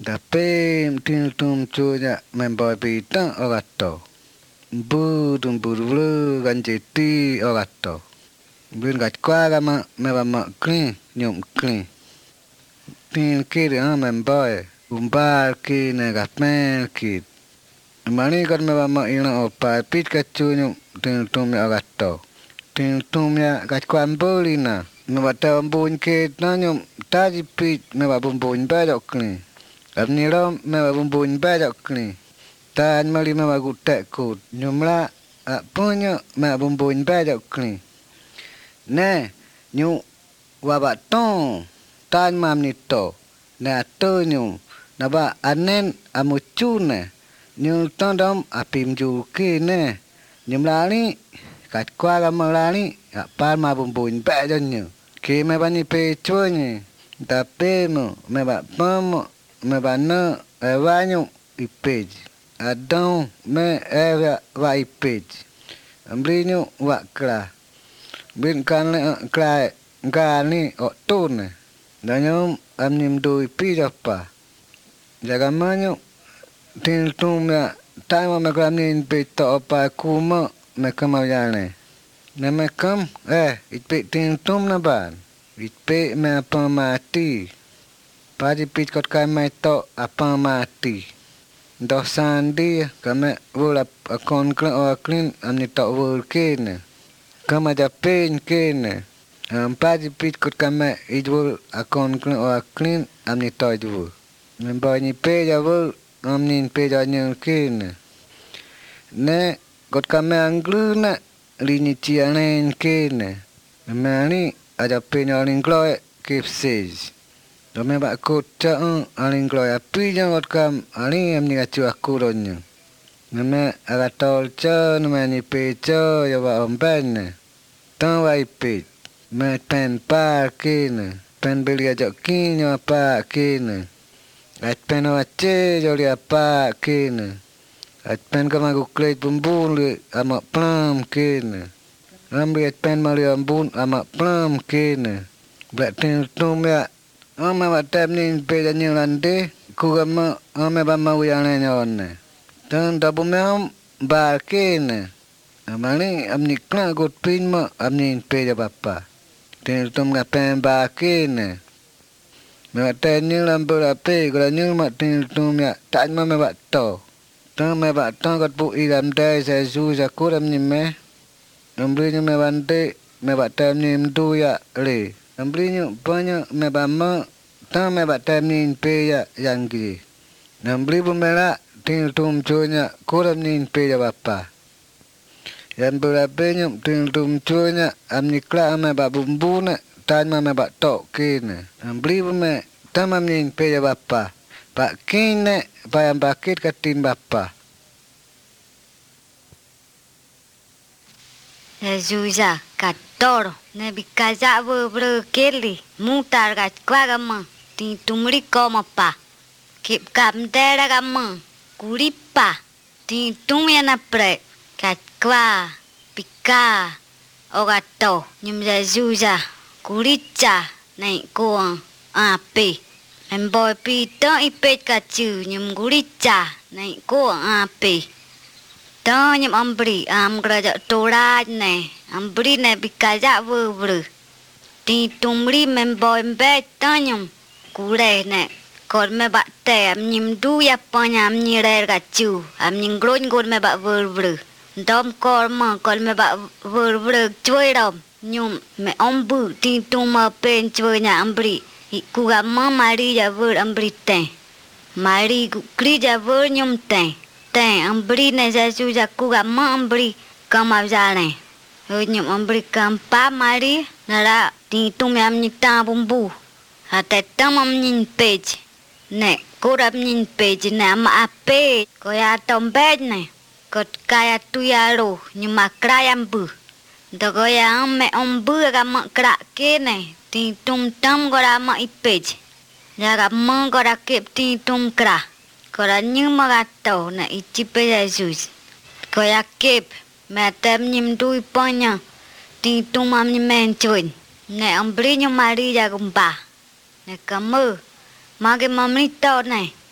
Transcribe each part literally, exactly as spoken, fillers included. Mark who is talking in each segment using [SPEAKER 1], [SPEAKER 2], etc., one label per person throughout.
[SPEAKER 1] Tapi tin tum chunya member pita orato. Bu tum buru ganjeti orato. Bin gat kwara ma me ba ma clean nyum clean. Tin kiri ha member umbar ki ne gatmel ki. Mani kat me ba ma ina opa pit kacu nyum tin tum ya orato. Tin tum ya gat kwambolina. Me ba ta bun ke na nyum taji pit me ba bun bun ba dok clean. Abni ram me ba bumbun ba dok ni. Tan mali me ba gutek kut. Nyumla punya me bumbun ba dok ni. Ne nyu wa ba ton tan mam ni to. Na to nyu na ba anen amucu ne. Nyu ton dom apim ju ke ne. Nyumla ni kat kwa ga mala ni pa ma bumbun ba jon nyu. Ke me ba ni pe chua ni. Tapi mo me ba pamo me banno e vanyu ipej adão me era va ipej ambrinyu va kla bin kan kla gani o tune danyo amnim do ipej apa jagamanyu tin tumya taima me klamnin pe to apa kuma me kamayane ne me kam eh ipe tin tum na ban ipe me apa mati Padi pit kot kami to apa mati. Dosan dia kami wula akon klin o klin amni to wul kene. Kami japen kene. Padi pit kot kami idwul akon klin o klin amni to idwul. Membani peja wul amni peja nyel kene. Ne kot kami angluna lini cianen kene. Mani ada penyoling kloe kipsej. Dome ba kota un aling kloya pija wat kam aling am ni gachu aku ronyo. Neme aga tol cha neme ni pe cha ya ba omben. Tan wa ipe me pen pa kene. Pen beli aja kinyo pa kene. At pen wa che joli apa kene. At pen kama ku kleit bumbun li ama plam kene. Ambi at pen mali ambun ama plam kene. Blak tin tum ya Ame ba tem ni pe da ni lande ku ga ma ame ba ma wi ane ne. Tan da bu me am ba kene. Amani amni kla got pin ma amni pe da papa. Ten tum ga pen ba kene. Me ba ten ni lam bu la pe ga ni ma ten tum ya ta ma me ba to. Tan me ba tan got bu i lam dai sa zu za ku ram ni me. Ambri ni me bande me ba tem ni mdu ya le. Ambrinya banyak me ba ma ta me ba tem ni pe ya yang gi. Nambri bu mela tin tum chunya kuram ni pe ya bapa. Yan bula benya tin tum chunya amni kla me ba bumbuna tan ma me ba to kene. Nambri bu me tamam ni pe ya bapa. Pak kene pa yang bakit katin bapa.
[SPEAKER 2] Zuza katoro ne bikaza bu bro keli mutar gat kwagama ti tumri koma pa kip kam dera gama kuripa ti tumya na pre kat kwa pika ogato nyumza zuza kuricha nai ko ape emboy pito ipet kachu nyum kuricha nai ko ape Tao nyam ambri am geraja toraj ne ambri ne bikaja vu vu ti tumri memboy mbe tanyum kure ne kor me ba te am nyim du ya panya am nyire gachu am nying gron gon me ba vu vu dom kor ma kor me ba vu vu chui dom nyum me ombu ti tuma pen chui nya ambri ku ga ma mari ya vu ambri te mari ku kri ja vu nyum te Teng ambri ne jasu jaku ga ma ambri kam avjane. Nyum ambri kam pa mari nara ti tum am ni ta bumbu. Ha te tam am nin page. Ne kurap nin page ne am ape ko ya tom bed ne. Kot kaya tu ya ro nyum akra yam bu. Do go ya am me ombu ga ma kra ke ne. Ti tum tam go ra ma ipage. Ya ga ma go ra kep ti tum kra. Kora như mà gạt tàu na ichi pe Jesus. Koya kep me tem nyim dui ponya. Ti tum am nyim men chuin. Ne ambri nyum mari ja gumpa. Ne kamu. Mage mamri tau ne.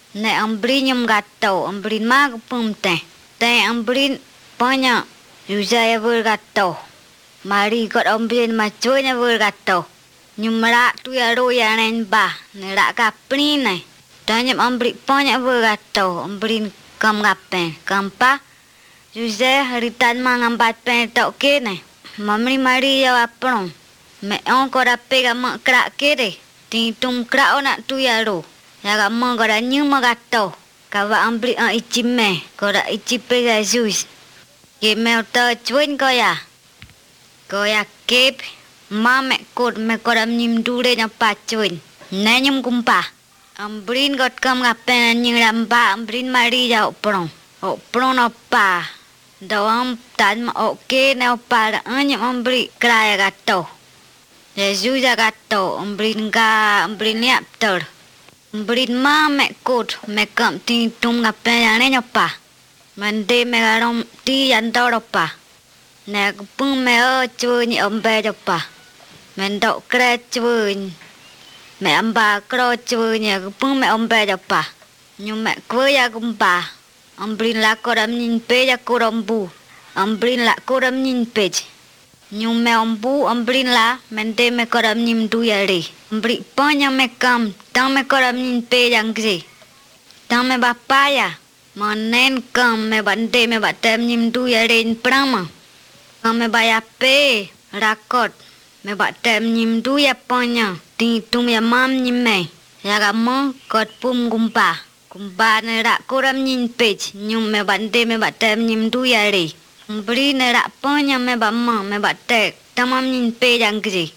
[SPEAKER 2] ne ambrin nyum gato, ambrin mag pum teh. Teh ambrin banyak Yusaya bergato. Mari kot ambrin macunya bergato. Nyumrak tu ya ro ya nen bah, nerak kapni ne. Tanya ambrin banyak bergato, ambrin kam gapen, kampa. Yusaya haritan mangambat pen tok kene. Mamri mari ya apron. Me on ko rape ga mak krak kere. Ting tum krak ona tu ya ro. Ya ga mo ko da nyu ma gato. Ka wa ambri a ichime ko da ichipe ga sus. Ke me to chwen ko ya. Ko ya kep ma me ko me ko ram nim dure nya pa chwen. Ne nyum kumpa. Ambrin got kam ga pen nyu ram ba ambrin mari ya opron. Opron opa. Dawang tan ma oke ne opa da anyam ambri kraya gato. Yesus gato, umbrin ga, umbrin yapter. Umbrin ma me kot, me kam ting tum gapen ya ne nyopa. Mende me garom ti yandoropa. Ne pung me o chun ombe jopa. Mendo kre chun. Me amba kro chun ya pung me ombe jopa. Nyu me kwe ya gumpa. Umbrin la koram nin pe ya korombu. Umbrin la koram nin pej. Nyum me ombu ambrin la mente me koram nim du yari. Ambri panya me kam tang me koram nin pe yang gri. Tang me bapaya manen kam me bante me batem nim du yari in prama. Kam me baya pe rakot me batem nim du ya panya ting tum ya mam nim me. Ya gamo kot pum gumpa. Gumpa ne rak koram nin pej nyum me bante me batem nim du yari. Beri nerak panya me bama me batek tamam nin pe yang gri.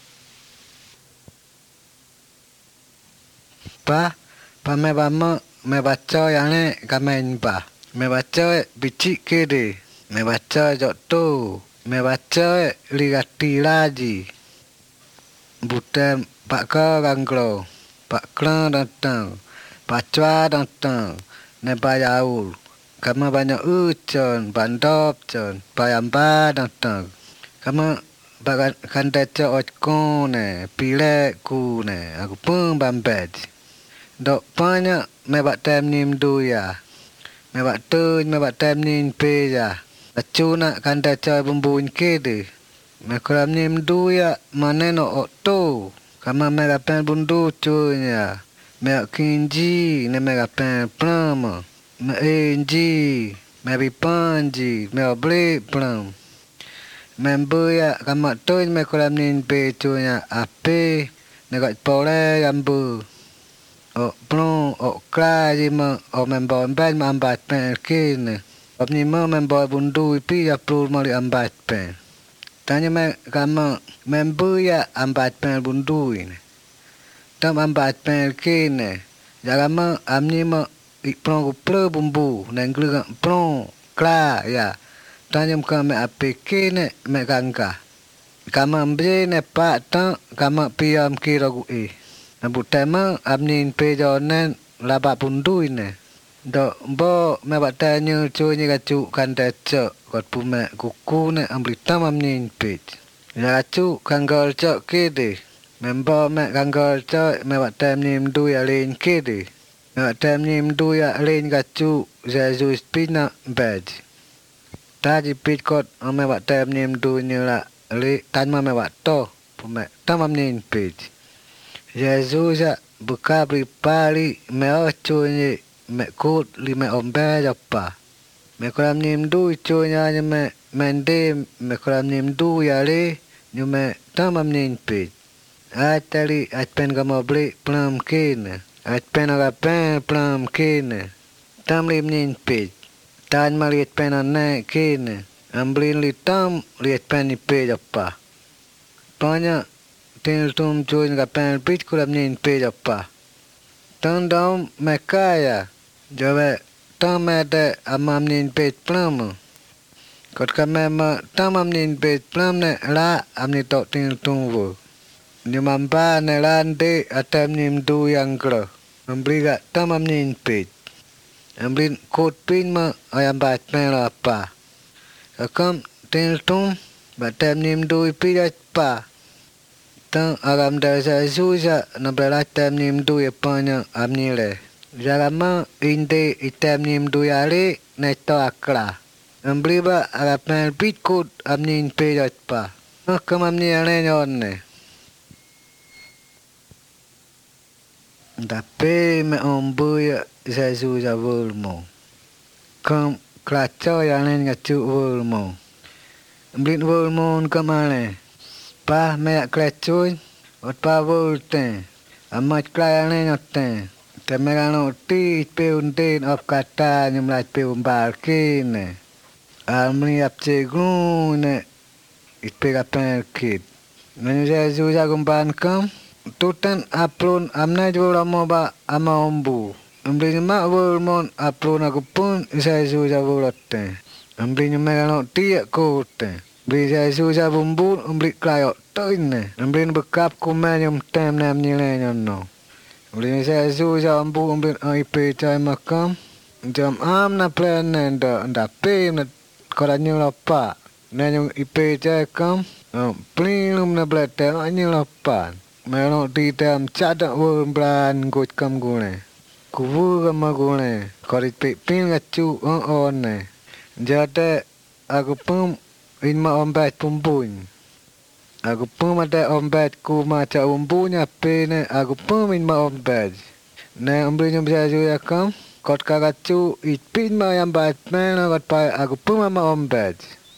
[SPEAKER 1] Pa, pa me bama me baca yang ne kamen pa. Me baca bici kede, me baca joto, me baca ligati laji. Butem pak ka ganglo, pak klan datang, pak cua datang, ne bayaul. Kama banyak ucon, bandop con, bayamba datang. Kama bagan kanda cok ko ne, pilek ku ne, aku pun bambed. Dok banyak me bak tem nim du ya. Me bak tu, me bak tem nim pe ya. Acu nak kanda cok bumbun kede. Me kuram nim du ya, mana no ok tu. Kama me gapen bundu cunya. Me kinji, ne me gapen plama. Me enji, me bipanji, me obli plam. Member ya kamak tu me kolam nin pe tunya ape negat pole gambu. O plon o kra ji ma o member ben ambat pen kin. Ob ni ma member bundu pi ya plur mali ambat pen. Tanya me kamak member ya ambat pen bundu ini. Tam ambat pen kin. Jangan ma amni ma Iplong kuple bumbu, neng gelang plong kla ya. Tanya muka me apike ne me gangga. Kama mbe ne pak tang kama piam kira gu e. Nabu tema amnin pe jonen laba bundu ini. Do bo me bak tanya cuy gacu kan deco kot pume kuku ne ambli tam amnin pe. Ya gacu kanggal cok kede. Member me kanggal cok me bak tem nim du ya lin kede. Nak tem nim du ya len gacu Jesus pina bed. Tadi pit kot ame bak tem nim du nyela le tan ma me bak to pume tamam nin pit. Jesus ya buka bri pali me ocu ni me kut li me ombe japa. Me kolam nim du cunya ni me mende me kolam nim du ya le ni me tamam nin pit. Atali atpen gamo bli plam kin. At pen aga pen plam kene. Tam lim nin pej. Tan ma liet pen ane kene. Amblin li tam liet pen ni pej apa. Panya tinil tum cuy nga pen pej kulam nin pej apa. Tan daum me kaya. Jawe tam ade amam nin pej plam. Kot kame ma tam am nin pej plam ne la am ni tok tinil tum wo. Ni mamba ne lande atam nim du yang kro. Memberi gak tamam nin pit. Amblin kot pin ma ayam bat pen apa. Akam tinil tum batam nim du pi pa. Tang agam da sa suja na belatam nim du ya panya amni le. Jarama inde item nim duyare neto akla. Ambli ba arapan pitkut amnin pejat pa. Kam amni ane nyorne. Tapi me ombuya Jesu ja volmo. Kam klacho yanen ngacu volmo. Ambli volmo kamane. Pa me klachoy ot pa volte. Amat klayane nyote. Temerano ti pe unten op kata nyumlat pe umbalkin. Almni apce glune itpe kapen kit. Nanya Jesu ja gumban kam. Tutan aplon amna jwala mo ba ama ombu. Ambli nyuma volmon aplon aku pun Jesu ja volotte. Ambli nyumerano ti kote. Ambli Jesu ja bumbun ambli klayok toine. Ambli bekap kumenyum tem nem nyile nyono. Ambli Jesu ja ombu ambli aipe cai makam. Jam am na plan nenda nda pe na koranyo lapa. Nanyong ipe cai kam. Plinum na blete anyo lapan. Merano di tam cadak won blan gut kam gune. Kuvu kam gune. Korit pe pin ngacu on on ne. Jate aku pum inma ombet pumbun. Aku pum ada ombet ku maca umbunya pe ne aku pum inma ombet. Ne umbri nyum Jesu ya kam. Kot kagacu itpin ma yang bat mena kot pa aku pum ama ombet.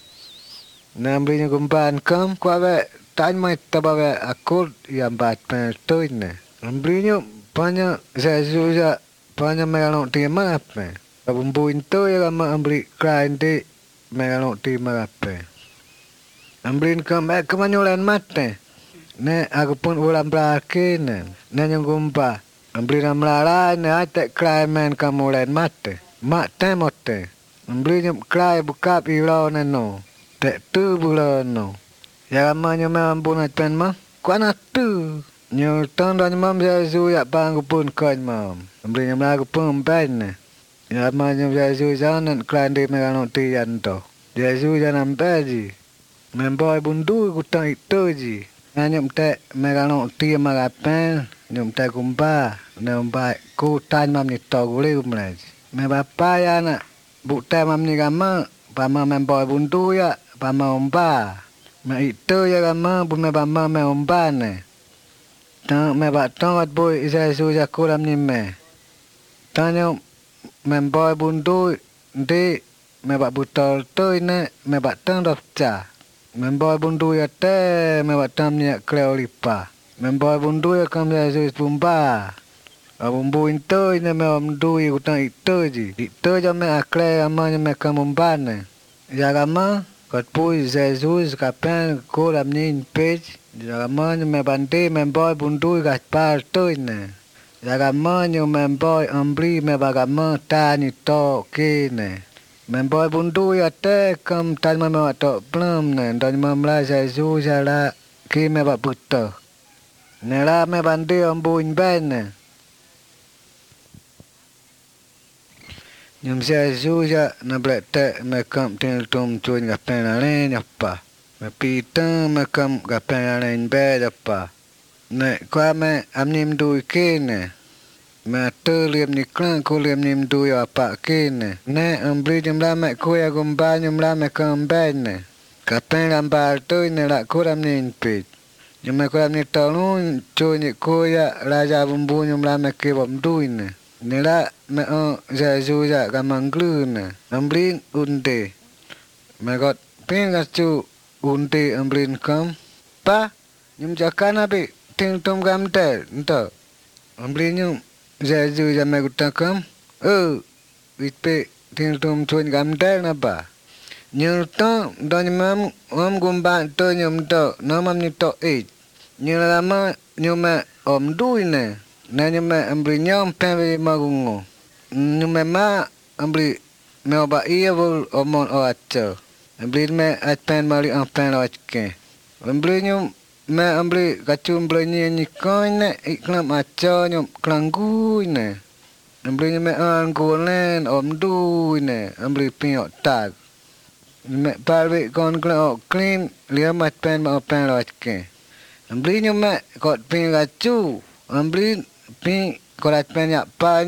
[SPEAKER 1] Ne umbri nyum kumpan kam kwa be tan mai tabawe akor yang bat pentoy ne. Ambliño paña Jesu ya paña megano ti mape. Abumbu into ya ma ambli krainde megano ti mape. Amblin kam ek kemanyolan mate. Ne aku pun ulam brake ne. Ne nyong gumpa. Amblin amlara ne ate krai men kamulen mate. Mak temote. Amblin krai bukap ilo ne no. Te tu bulan no. Ya ramanya memang bunat pen mah. Kuana tu. Nyo tan dan mam Jesu ya bang pun kan mam. Ambil nyam lagu pun pen. Ya ramanya Jesu janan klande megano ti yanto. Jesu janan peji. Memboy bundu kutang itu ji. Nyam te megano ti magapen. Nyam te kumpa. Nyam bai ku tan mam ni to gule kumlej. Me bapa ya na. Bukte mam ni gama. Pama memboy bundu ya. Pama omba. Ma itu ya kama bume bama me ombane. Tang me ba tang at boy Jesu ja kuram ni me. Tanya me boy bundu de me ba butol toy ne me ba tang dopca. Me boy bundu ya te me ba tam ni kleolipa. Me boy bundu ya kam Jesu bumba. Abumbu into ne me omdu i utang itu ji. Itu ja me akle amanya me kam ombane. Ya kama Kot pui Jesus kapen kolam nin pej. Jagaman me bante me boy bundu gas par toine. Jagaman me boy ambri me bagaman tani to kene. Me boy bundu ya te kam tan me me to plum ne. Dan me mla Jesus jala ki me ba puto. Nela me bante ambu in ben. Nyum Jesu ja na blete me kam tin tum chuin ga pen ale nyapa. Me pita me kam ga pen ale in be dapa. Ne kwa me amnim du kene. Me te liam ni klan ko liam nim du ya pa kene. Ne ambri dim la me ko ya gumba nyum la me kam ben ne. Ga pen lambar tu ne la ko ram nin pit. Nyum me ko ram ni talun chuin ko ya raja bumbu nyum la me ke bom du ne. Nila me o Jesu ja kamanglun amblin unde me got pin gachu unde amblin kam pa nyum jakana be ting tum gam te nto amblin nyum Jesu ja me guta kam o itpe ting tum chun gam te na ba nyul to don mam om gumba to nyum to namam ni to e nyul lama nyum om duine na nyume ambri nyom pewe magungo. Nyume ma ambri me oba iya vol omon o acho. Ambri me atpen mali ampen o achke. Ambri nyum me ambri kacu ambri nye nyikoine iklam acho nyum klanguine. Ambri nyume angulen omduine. Ambri pinyo tag. Nyume palwe kon klan o clean liam atpen ma open o achke. Ambri nyume kot pinyo kacu. Ambri pi korat penyak banyak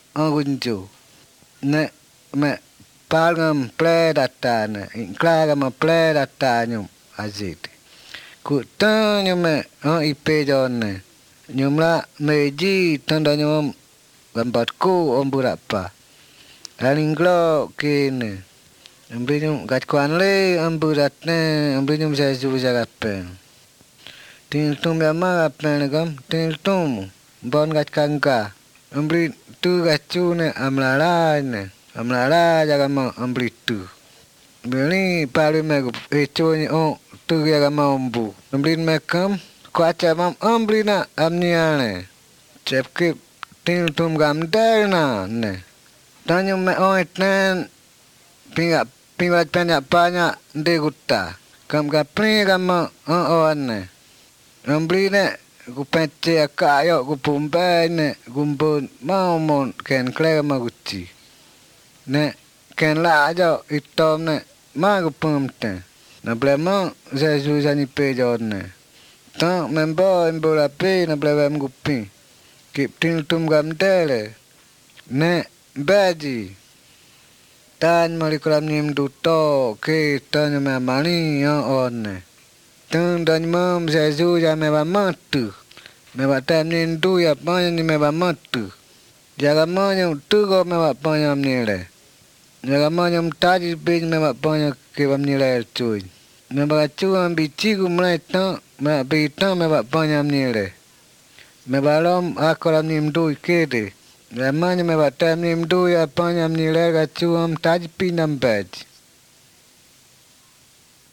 [SPEAKER 1] angunju. Ne me palgam pledatane, inklagama pledatanyum azit. Kutanyo me an ipejone. Nyumla meji tandanyum gambatku omburapa. Alinglo kene. Ambinyum gatkuan le amburatne ambinyum jazu jagapen. Ting tum yama apen gam ting tum bon gatkanga. Ambri tu gachune amlala ne. Amlala jagama ambri tu. Beli palu me echoni on tu jagama ombu. Ambri me kam kwacha mam ambri na amniane. Chepke ting tum gam derna ne. Tanyo me oitnen pinga pinga penya panya de gutta. Kam ga pinga ma on on. Ambri ne ku pence akayo ku pumbai ne gumbun maumon ken klega maguchi. Ne ken la ajo itom ne ma ku pumte. Na blema jesu jani pejon ne. Tan membo imbola pe na blema ngupi. Kip ting tum gam dele. Ne baji. Tan malikulam nim duto ke tan me mani on ne. Tan dan mam jesu ja me ba matu. Me ba tam nin du ya pan ni me ba matu. Jaga manyo tu go me ba pan ni le. Jaga manyo taji pe me ba pan ke bam ni le chuy. Me ba chu am bi chi gu mle tan me bi tan me ba pan ni le. Me ba lom akolam nim du ke de. Me manyo me ba tam nim du ya pan ni le ga chu am taji pi nam bed.